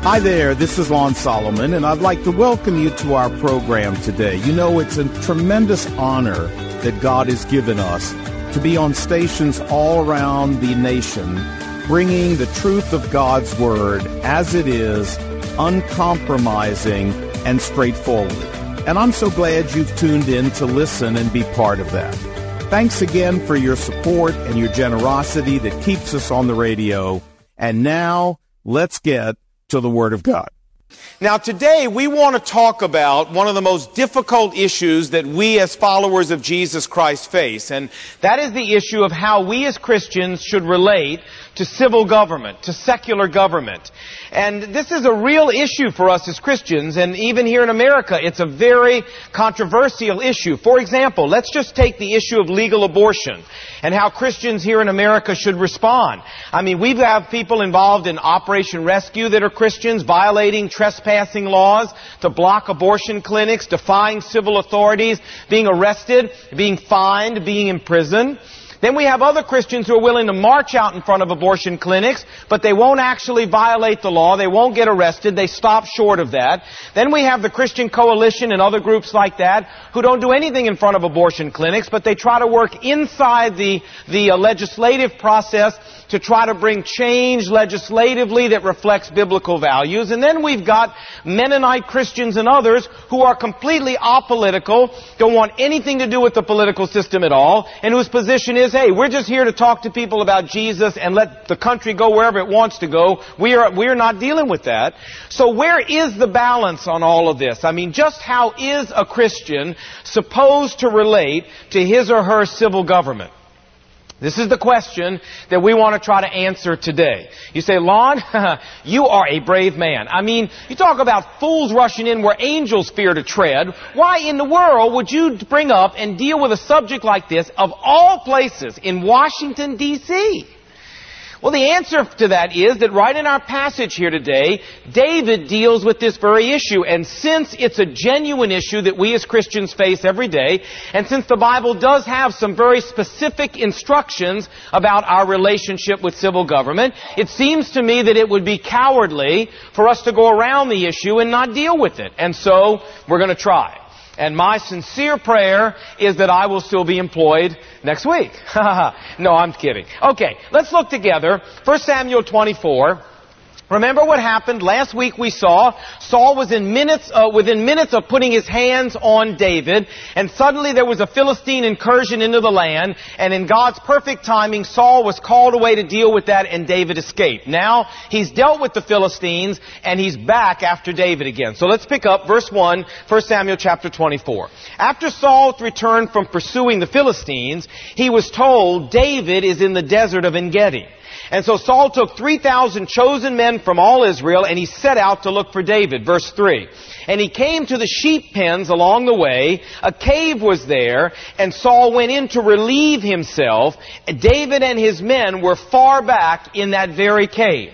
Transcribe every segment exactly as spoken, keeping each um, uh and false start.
Hi there, this is Lon Solomon, and I'd like to welcome you to our program today. You know, it's a tremendous honor that God has given us to be on stations all around the nation, bringing the truth of God's Word as it is, uncompromising and straightforward. And I'm so glad you've tuned in to listen and be part of that. Thanks again for your support and your generosity that keeps us on the radio. And now, let's get to the Word of God. Now today we want to talk about one of the most difficult issues that we as followers of Jesus Christ face, and that is the issue of how we as Christians should relate to civil government, to secular government. And this is a real issue for us as Christians, and even here in America, it's a very controversial issue. For example, let's just take the issue of legal abortion and how Christians here in America should respond. I mean, we have people involved in Operation Rescue that are Christians, violating trespassing laws to block abortion clinics, defying civil authorities, being arrested, being fined, being imprisoned. Then we have other Christians who are willing to march out in front of abortion clinics, but they won't actually violate the law. They won't get arrested. They stop short of that. Then we have the Christian Coalition and other groups like that who don't do anything in front of abortion clinics, but they try to work inside the, the uh, legislative process to try to bring change legislatively that reflects biblical values. And then we've got Mennonite Christians and others who are completely apolitical, don't want anything to do with the political system at all, and whose position is, hey, we're just here to talk to people about Jesus and let the country go wherever it wants to go. We are, we are not dealing with that. So where is the balance on all of this? I mean, just how is a Christian supposed to relate to his or her civil government? This is the question that we want to try to answer today. You say, Lon, you are a brave man. I mean, you talk about fools rushing in where angels fear to tread. Why in the world would you bring up and deal with a subject like this, of all places, in Washington, D C? Well, the answer to that is that right in our passage here today, David deals with this very issue. And since it's a genuine issue that we as Christians face every day, and since the Bible does have some very specific instructions about our relationship with civil government, it seems to me that it would be cowardly for us to go around the issue and not deal with it. And so, we're going to try. And my sincere prayer is that I will still be employed next week. No, I'm kidding. Okay, let's look together. First Samuel twenty-four. Remember what happened? Last week we saw Saul was in minutes, uh, within minutes of putting his hands on David, and suddenly there was a Philistine incursion into the land, and in God's perfect timing, Saul was called away to deal with that, and David escaped. Now, he's dealt with the Philistines, and he's back after David again. So let's pick up verse one, First Samuel chapter twenty-four. After Saul returned from pursuing the Philistines, he was told, David is in the desert of En-Gedi. And so Saul took three thousand chosen men from all Israel, and he set out to look for David. Verse three. And he came to the sheep pens along the way. A cave was there, and Saul went in to relieve himself. David and his men were far back in that very cave.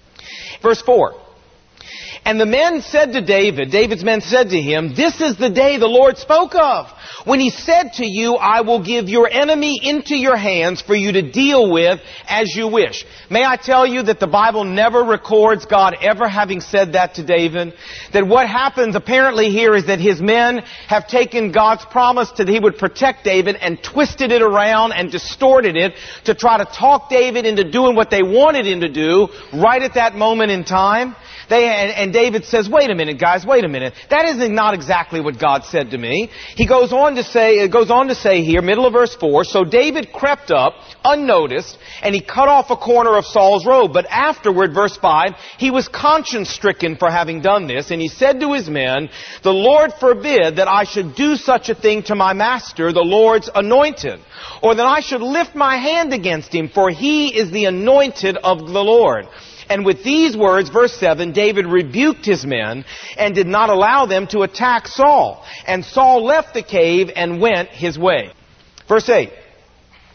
Verse four. And the men said to David, David's men said to him, this is the day the Lord spoke of, when he said to you, I will give your enemy into your hands for you to deal with as you wish. May I tell you that the Bible never records God ever having said that to David? That what happens apparently here is that his men have taken God's promise that he would protect David and twisted it around and distorted it to try to talk David into doing what they wanted him to do right at that moment in time. They, and, and David says, wait a minute, guys, wait a minute. That isn't not exactly what God said to me. He goes on to say, it goes on to say here, middle of verse four, so David crept up unnoticed, and he cut off a corner of Saul's robe. But afterward, verse five, he was conscience-stricken for having done this, and he said to his men, the Lord forbid that I should do such a thing to my master, the Lord's anointed, or that I should lift my hand against him, for he is the anointed of the Lord. And with these words, verse seven, David rebuked his men and did not allow them to attack Saul. And Saul left the cave and went his way. Verse eight.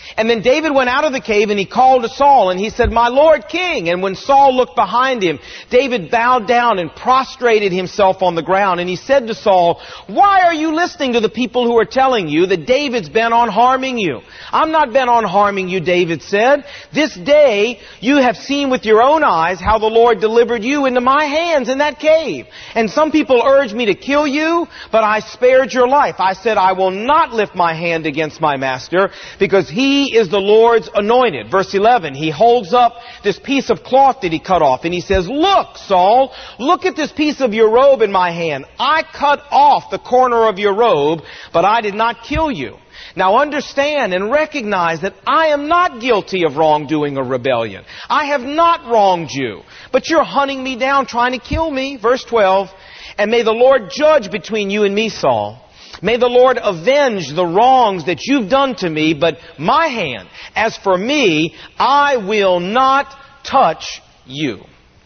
And then David went out of the cave and he called to Saul and he said, "My Lord King." And when Saul looked behind him, David bowed down and prostrated himself on the ground. And he said to Saul, "Why are you listening to the people who are telling you that David's bent on harming you?" "I'm not bent on harming you," David said. "This day you have seen with your own eyes how the Lord delivered you into my hands in that cave. And some people urged me to kill you, but I spared your life. I said, I will not lift my hand against my master, because he is the Lord's anointed." Verse eleven, he holds up this piece of cloth that he cut off and he says, "Look, Saul, look at this piece of your robe in my hand. I cut off the corner of your robe, but I did not kill you. Now understand and recognize that I am not guilty of wrongdoing or rebellion. I have not wronged you, but you're hunting me down, trying to kill me." Verse twelve, "And may the Lord judge between you and me, Saul. May the Lord avenge the wrongs that you've done to me, but my hand, as for me, I will not touch you."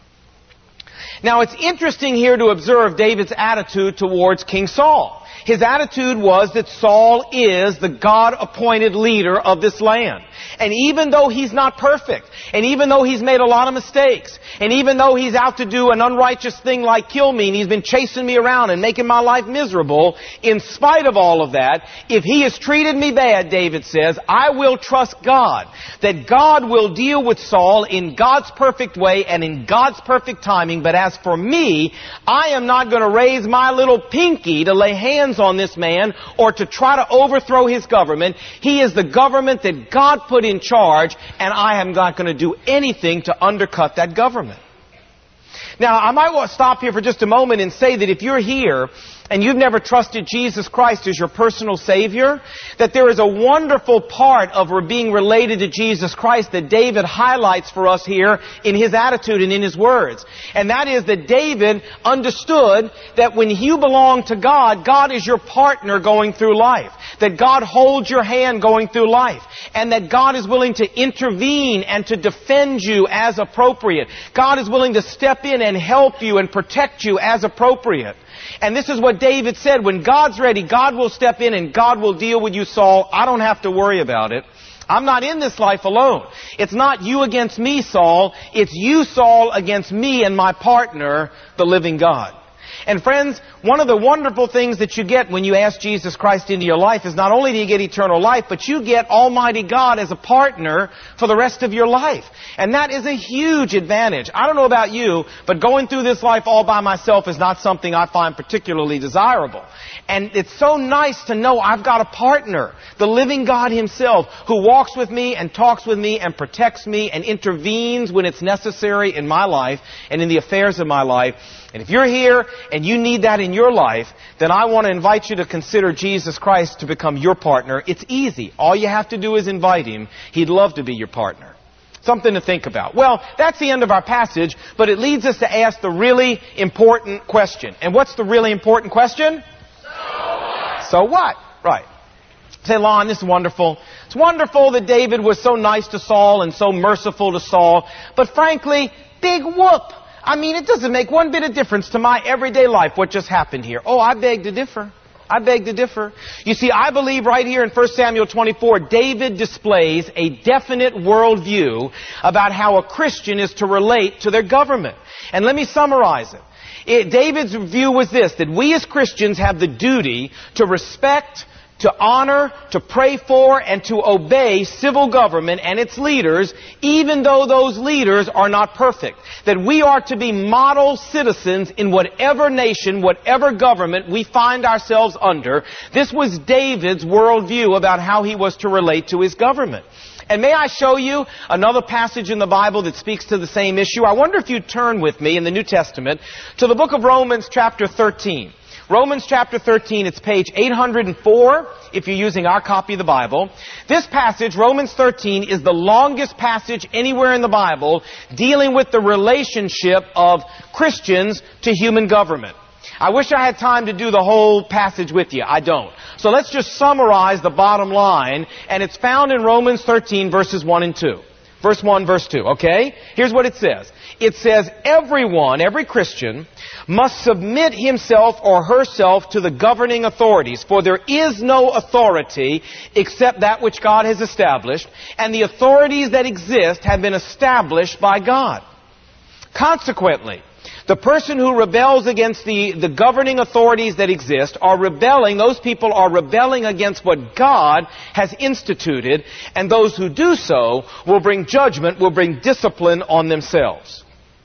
Now it's interesting here to observe David's attitude towards King Saul. His attitude was that Saul is the God-appointed leader of this land. And even though he's not perfect, and even though he's made a lot of mistakes, and even though he's out to do an unrighteous thing like kill me, and he's been chasing me around and making my life miserable, in spite of all of that, if he has treated me bad, David says, I will trust God, that God will deal with Saul in God's perfect way and in God's perfect timing. But as for me, I am not going to raise my little pinky to lay hands on this man or to try to overthrow his government. He is the government that God put in charge, and I am not going to do anything to undercut that government. Now, I might want to stop here for just a moment and say that if you're here and you've never trusted Jesus Christ as your personal Savior, that there is a wonderful part of being related to Jesus Christ that David highlights for us here in his attitude and in his words. And that is that David understood that when you belong to God, God is your partner going through life. That God holds your hand going through life. And that God is willing to intervene and to defend you as appropriate. God is willing to step in and help you and protect you as appropriate. And this is what David said, when God's ready, God will step in and God will deal with you, Saul. I don't have to worry about it. I'm not in this life alone. It's not you against me, Saul. It's you, Saul, against me and my partner, the living God. And friends, one of the wonderful things that you get when you ask Jesus Christ into your life is not only do you get eternal life, but you get Almighty God as a partner for the rest of your life. And that is a huge advantage. I don't know about you, but going through this life all by myself is not something I find particularly desirable. And it's so nice to know I've got a partner, the living God Himself, who walks with me and talks with me and protects me and intervenes when it's necessary in my life and in the affairs of my life. And if you're here and you need that in your life, then I want to invite you to consider Jesus Christ to become your partner. It's easy. All you have to do is invite Him. He'd love to be your partner. Something to think about. Well, that's the end of our passage, but it leads us to ask the really important question. And what's the really important question? So what? So what? Right. Say, Lon, this is wonderful. It's wonderful that David was so nice to Saul and so merciful to Saul. But frankly, big whoop. I mean, it doesn't make one bit of difference to my everyday life what just happened here. Oh, I beg to differ. I beg to differ. You see, I believe right here in First Samuel twenty-four, David displays a definite worldview about how a Christian is to relate to their government. And let me summarize it. It David's view was this, that we as Christians have the duty to respect, to honor, to pray for, and to obey civil government and its leaders, even though those leaders are not perfect. That we are to be model citizens in whatever nation, whatever government we find ourselves under. This was David's worldview about how he was to relate to his government. And may I show you another passage in the Bible that speaks to the same issue? I wonder if you'd turn with me in the New Testament to the book of Romans chapter thirteen. Romans chapter thirteen, it's page eight hundred four if you're using our copy of the Bible. This passage, Romans thirteen, is the longest passage anywhere in the Bible dealing with the relationship of Christians to human government. I wish I had time to do the whole passage with you. I don't. So let's just summarize the bottom line, and it's found in Romans thirteen, verses one and two. Verse one, verse two, okay? Here's what it says. It says, everyone, every Christian, must submit himself or herself to the governing authorities, for there is no authority except that which God has established, and the authorities that exist have been established by God. Consequently, the person who rebels against the, the governing authorities that exist are rebelling, those people are rebelling against what God has instituted, and those who do so will bring judgment, will bring discipline on themselves.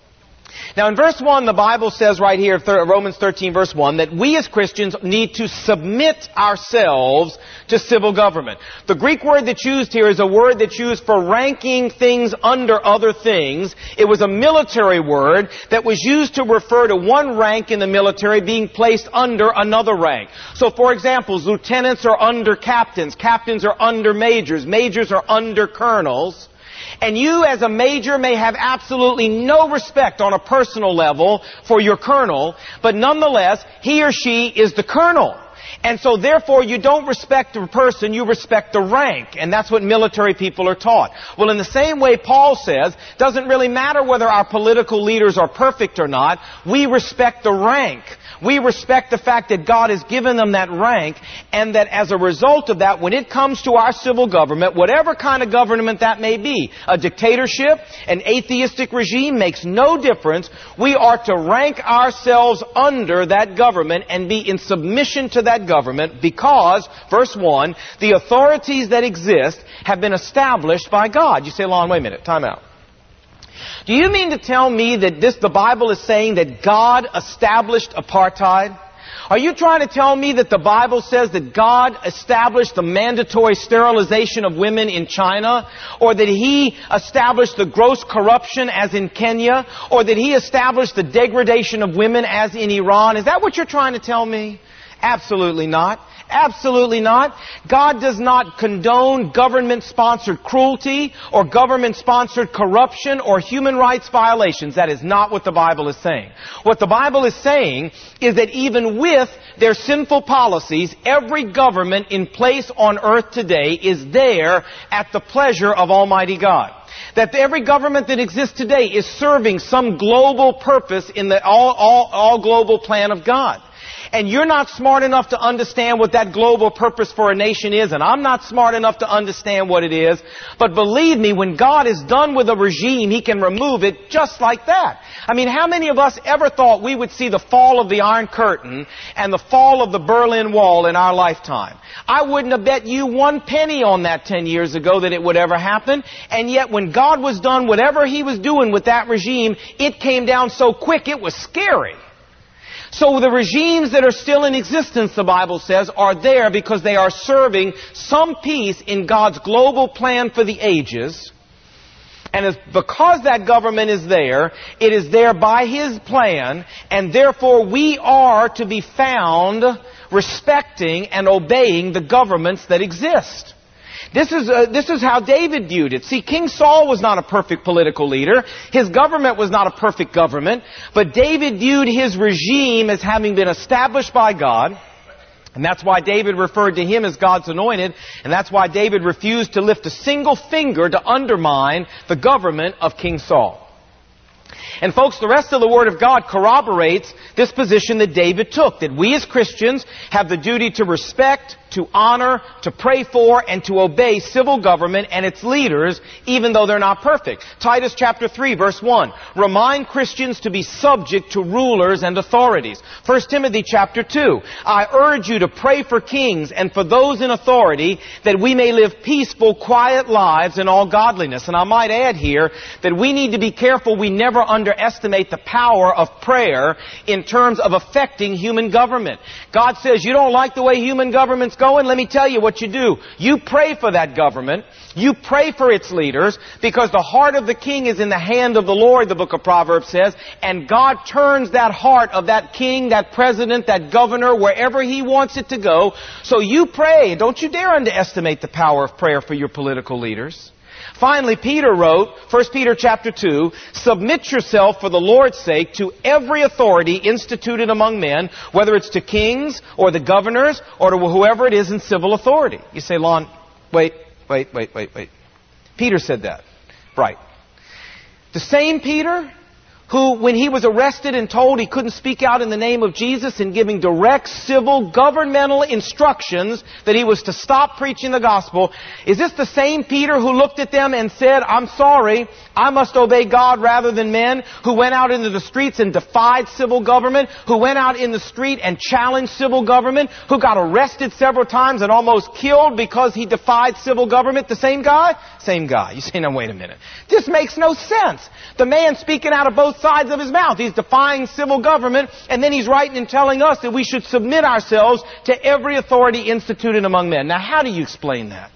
Now in verse one, the Bible says right here, Romans thirteen verse one, that we as Christians need to submit ourselves to civil government. The Greek word that's used here is a word that's used for ranking things under other things. It was a military word that was used to refer to one rank in the military being placed under another rank. So for example, lieutenants are under captains, captains are under majors, majors are under colonels. And you as a major may have absolutely no respect on a personal level for your colonel, but nonetheless, he or she is the colonel. And so therefore you don't respect the person, you respect the rank. And that's what military people are taught. Well, in the same way Paul says, doesn't really matter whether our political leaders are perfect or not, we respect the rank. We respect the fact that God has given them that rank, and that as a result of that, when it comes to our civil government, whatever kind of government that may be, a dictatorship, an atheistic regime, makes no difference. We are to rank ourselves under that government and be in submission to that government because, verse one, the authorities that exist have been established by God. You say, Lon, wait a minute, time out. Do you mean to tell me that this, the Bible is saying that God established apartheid? Are you trying to tell me that the Bible says that God established the mandatory sterilization of women in China? Or that He established the gross corruption as in Kenya? Or that He established the degradation of women as in Iran? Is that what you're trying to tell me? Absolutely not. Absolutely not. God does not condone government-sponsored cruelty or government-sponsored corruption or human rights violations. That is not what the Bible is saying. What the Bible is saying is that even with their sinful policies, every government in place on earth today is there at the pleasure of Almighty God. That every government that exists today is serving some global purpose in the all, all, all global plan of God. And you're not smart enough to understand what that global purpose for a nation is, and I'm not smart enough to understand what it is. But believe me, when God is done with a regime, He can remove it just like that. I mean, how many of us ever thought we would see the fall of the Iron Curtain and the fall of the Berlin Wall in our lifetime? I wouldn't have bet you one penny on that ten years ago that it would ever happen. And yet when God was done whatever He was doing with that regime, it came down so quick it was scary. So the regimes that are still in existence, the Bible says, are there because they are serving some piece in God's global plan for the ages. And it's because that government is there, it is there by His plan, and therefore we are to be found respecting and obeying the governments that exist. This is, uh, this is how David viewed it. See, King Saul was not a perfect political leader. His government was not a perfect government. But David viewed his regime as having been established by God. And that's why David referred to him as God's anointed. And that's why David refused to lift a single finger to undermine the government of King Saul. And folks, the rest of the Word of God corroborates this position that David took, that we as Christians have the duty to respect, to honor, to pray for, and to obey civil government and its leaders, even though they're not perfect. Titus chapter three, verse one. Remind Christians to be subject to rulers and authorities. First Timothy chapter two. I urge you to pray for kings and for those in authority, that we may live peaceful, quiet lives in all godliness. And I might add here that we need to be careful we never underestimate the power of prayer in terms of affecting human government. God says, you don't like the way human government's going? Let me tell you what you do. You pray for that government. You pray for its leaders, because the heart of the king is in the hand of the Lord, the book of Proverbs says, and God turns that heart of that king, that president, that governor, wherever He wants it to go. So you pray. Don't you dare underestimate the power of prayer for your political leaders. Finally, Peter wrote, First Peter chapter two, submit yourself for the Lord's sake to every authority instituted among men, whether it's to kings or the governors or to whoever it is in civil authority. You say, Lon, wait, wait, wait, wait, wait. Peter said that. Right. The same Peter who, when he was arrested and told he couldn't speak out in the name of Jesus and giving direct civil governmental instructions that he was to stop preaching the gospel, is this the same Peter who looked at them and said, I'm sorry, I must obey God rather than men, who went out into the streets and defied civil government, who went out in the street and challenged civil government, who got arrested several times and almost killed because he defied civil government? The same guy? Same guy. You say, no, wait a minute. This makes no sense. The man speaking out of both sides of his mouth. He's defying civil government, and then he's writing and telling us that we should submit ourselves to every authority instituted among men. Now, how do you explain that?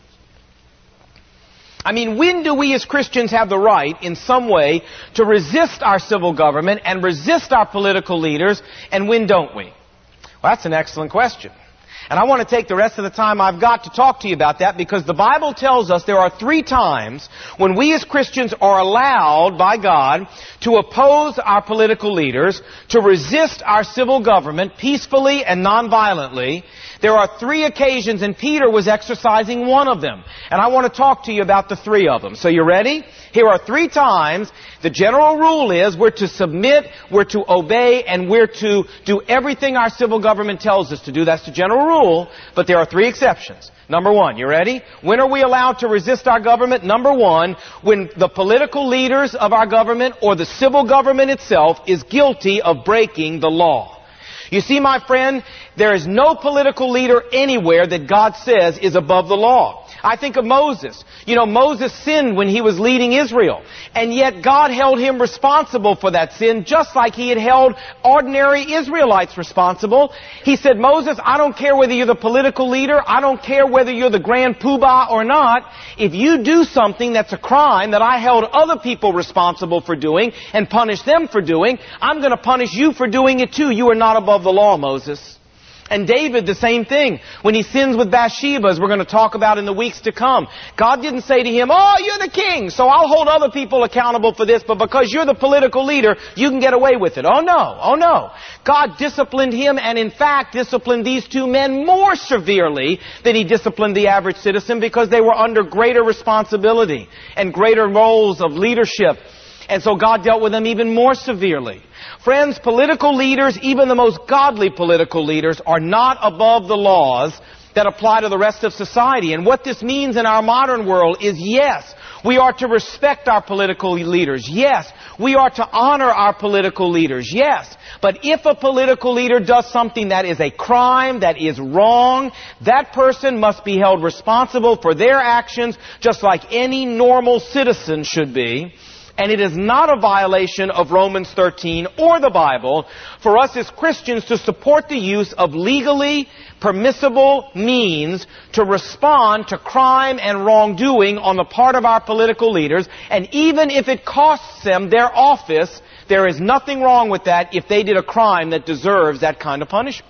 I mean, when do we as Christians have the right, in some way, to resist our civil government and resist our political leaders, and when don't we? Well, that's an excellent question. And I want to take the rest of the time I've got to talk to you about that, because the Bible tells us there are three times when we as Christians are allowed by God to oppose our political leaders, to resist our civil government peacefully and nonviolently. There are three occasions, and Peter was exercising one of them. And I want to talk to you about the three of them. So you ready? Here are three times. The general rule is we're to submit, we're to obey, and we're to do everything our civil government tells us to do. That's the general rule, but there are three exceptions. Number one, you ready? When are we allowed to resist our government? Number one, when the political leaders of our government or the civil government itself is guilty of breaking the law. You see, my friend, there is no political leader anywhere that God says is above the law. I think of Moses. You know, Moses sinned when he was leading Israel. And yet God held him responsible for that sin, just like he had held ordinary Israelites responsible. He said, Moses, I don't care whether you're the political leader. I don't care whether you're the grand poobah or not. If you do something that's a crime that I held other people responsible for doing and punish them for doing, I'm going to punish you for doing it too. You are not above the law, Moses. And David, the same thing. When he sins with Bathsheba, as we're going to talk about in the weeks to come, God didn't say to him, oh, you're the king, so I'll hold other people accountable for this, but because you're the political leader, you can get away with it. Oh, no. Oh, no. God disciplined him, and in fact disciplined these two men more severely than he disciplined the average citizen, because they were under greater responsibility and greater roles of leadership. And so God dealt with them even more severely. Friends, political leaders, even the most godly political leaders, are not above the laws that apply to the rest of society. And what this means in our modern world is, yes, we are to respect our political leaders. Yes, we are to honor our political leaders. Yes, but if a political leader does something that is a crime, that is wrong, that person must be held responsible for their actions just like any normal citizen should be. And it is not a violation of Romans thirteen or the Bible for us as Christians to support the use of legally permissible means to respond to crime and wrongdoing on the part of our political leaders. And even if it costs them their office, there is nothing wrong with that if they did a crime that deserves that kind of punishment.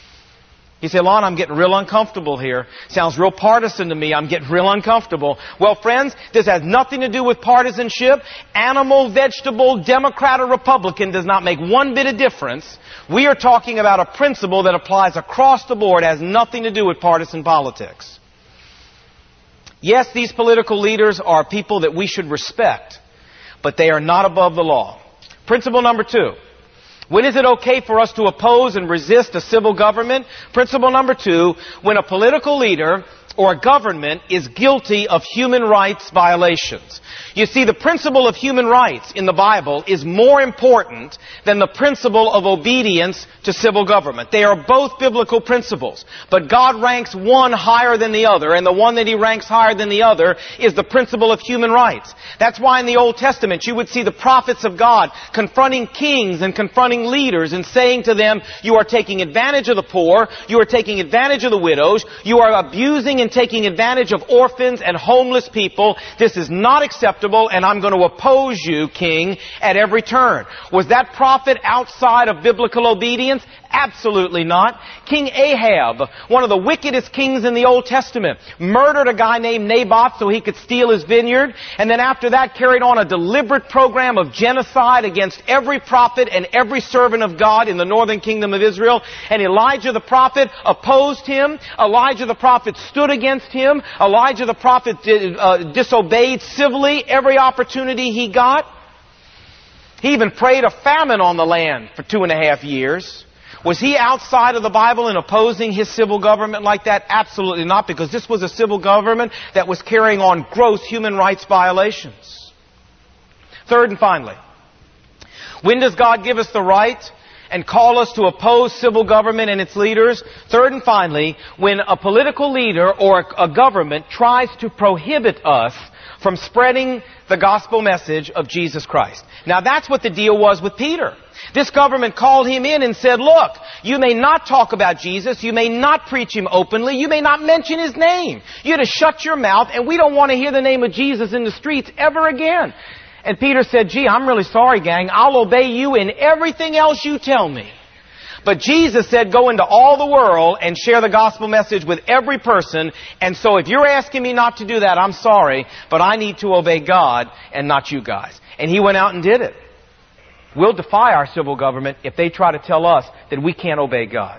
You say, Lon, I'm getting real uncomfortable here. Sounds real partisan to me. I'm getting real uncomfortable. Well, friends, this has nothing to do with partisanship. Animal, vegetable, Democrat or Republican does not make one bit of difference. We are talking about a principle that applies across the board. It has nothing to do with partisan politics. Yes, these political leaders are people that we should respect, but they are not above the law. Principle number two. When is it okay for us to oppose and resist a civil government? Principle number two, when a political leader or a government is guilty of human rights violations. You see, the principle of human rights in the Bible is more important than the principle of obedience to civil government. They are both biblical principles, but God ranks one higher than the other, and the one that He ranks higher than the other is the principle of human rights. That's why in the Old Testament you would see the prophets of God confronting kings and confronting leaders and saying to them, you are taking advantage of the poor, you are taking advantage of the widows, you are abusing and taking advantage of orphans and homeless people. This is not acceptable, and I'm going to oppose you, king, at every turn. Was that prophet prophet outside of biblical obedience? Absolutely not. King Ahab, one of the wickedest kings in the Old Testament, murdered a guy named Naboth so he could steal his vineyard, and then after that carried on a deliberate program of genocide against every prophet and every servant of God in the northern kingdom of Israel. And Elijah the prophet opposed him. Elijah the prophet stood against him. Elijah the prophet did, uh, disobeyed civilly every opportunity he got. He even prayed a famine on the land for two and a half years. Was he outside of the Bible in opposing his civil government like that? Absolutely not, because this was a civil government that was carrying on gross human rights violations. Third and finally, when does God give us the right and call us to oppose civil government and its leaders? Third and finally, when a political leader or a government tries to prohibit us from spreading the gospel message of Jesus Christ. Now that's what the deal was with Peter. This government called him in and said, look, you may not talk about Jesus, you may not preach him openly, you may not mention his name. You're to shut your mouth, and we don't want to hear the name of Jesus in the streets ever again. And Peter said, gee, I'm really sorry, gang. I'll obey you in everything else you tell me. But Jesus said, go into all the world and share the gospel message with every person. And so if you're asking me not to do that, I'm sorry, but I need to obey God and not you guys. And he went out and did it. We'll defy our civil government if they try to tell us that we can't obey God.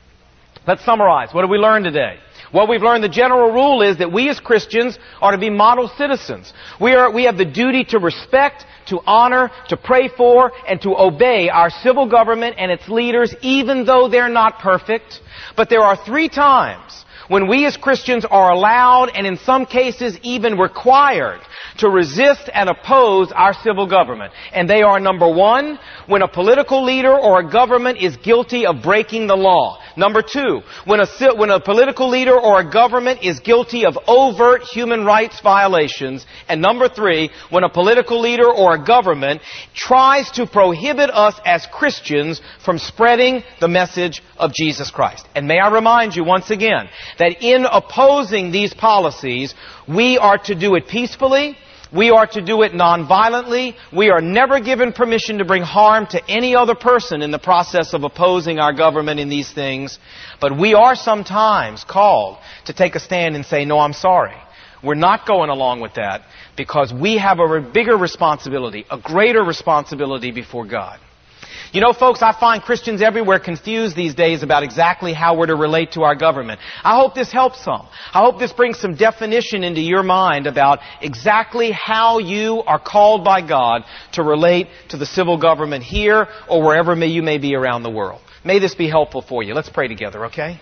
Let's summarize. What did we learn today? Well, we've learned the general rule is that we as Christians are to be model citizens. We are, we have the duty to respect, to honor, to pray for, and to obey our civil government and its leaders, even though they're not perfect. But there are three times when we as Christians are allowed, and in some cases even required, to resist and oppose our civil government. And they are, number one, when a political leader or a government is guilty of breaking the law. Number two, when a, when a political leader or a government is guilty of overt human rights violations. And number three, when a political leader or a government tries to prohibit us as Christians from spreading the message of Jesus Christ. And may I remind you once again that in opposing these policies, we are to do it peacefully. We are to do it nonviolently. We are never given permission to bring harm to any other person in the process of opposing our government in these things. But we are sometimes called to take a stand and say, no, I'm sorry. We're not going along with that because we have a bigger responsibility, a greater responsibility before God. You know, folks, I find Christians everywhere confused these days about exactly how we're to relate to our government. I hope this helps some. I hope this brings some definition into your mind about exactly how you are called by God to relate to the civil government here or wherever may you may be around the world. May this be helpful for you. Let's pray together, okay?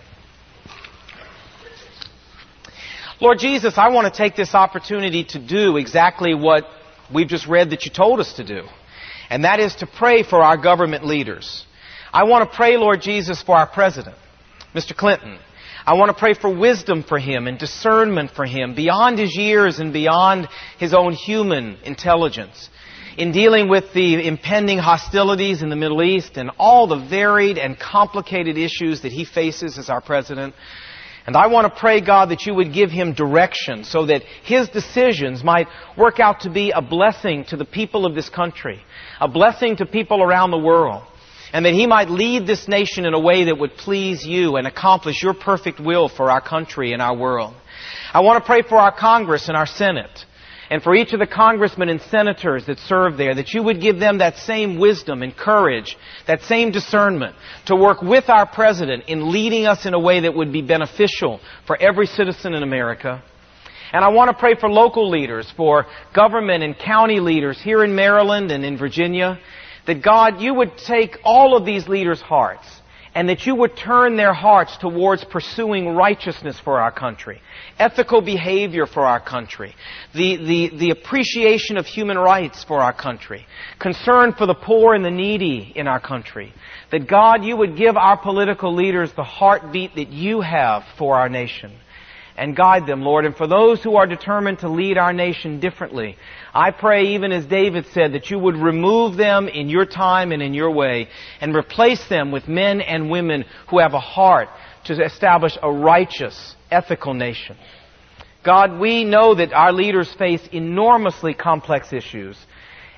Lord Jesus, I want to take this opportunity to do exactly what we've just read that you told us to do. And that is to pray for our government leaders. I want to pray, Lord Jesus, for our President, Mister Clinton. I want to pray for wisdom for him and discernment for him beyond his years and beyond his own human intelligence in dealing with the impending hostilities in the Middle East and all the varied and complicated issues that he faces as our President. And I want to pray, God, that you would give him direction so that his decisions might work out to be a blessing to the people of this country, a blessing to people around the world, and that he might lead this nation in a way that would please you and accomplish your perfect will for our country and our world. I want to pray for our Congress and our Senate, and for each of the congressmen and senators that serve there, that you would give them that same wisdom and courage, that same discernment to work with our President in leading us in a way that would be beneficial for every citizen in America. And I want to pray for local leaders, for government and county leaders here in Maryland and in Virginia, that God, you would take all of these leaders' hearts and that you would turn their hearts towards pursuing righteousness for our country, ethical behavior for our country, the, the, the appreciation of human rights for our country, concern for the poor and the needy in our country. That God, you would give our political leaders the heartbeat that you have for our nation. And guide them, Lord. And for those who are determined to lead our nation differently, I pray, even as David said, that you would remove them in your time and in your way and replace them with men and women who have a heart to establish a righteous, ethical nation. God, we know that our leaders face enormously complex issues.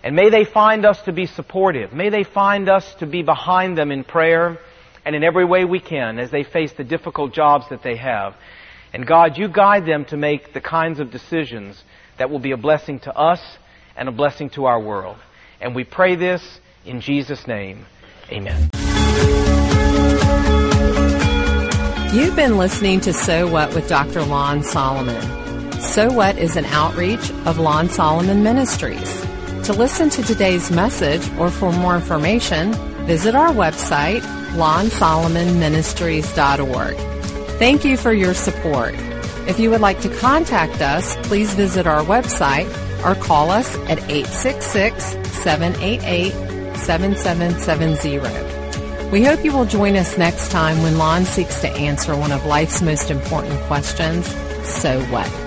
And may they find us to be supportive. May they find us to be behind them in prayer and in every way we can as they face the difficult jobs that they have. And God, you guide them to make the kinds of decisions that will be a blessing to us and a blessing to our world. And we pray this in Jesus' name. Amen. You've been listening to So What with Doctor Lon Solomon. So What is an outreach of Lon Solomon Ministries. To listen to today's message or for more information, visit our website, lon solomon ministries dot org. Thank you for your support. If you would like to contact us, please visit our website or call us at eight six six, seven eight eight, seven seven seven zero. We hope you will join us next time when Lon seeks to answer one of life's most important questions, so what?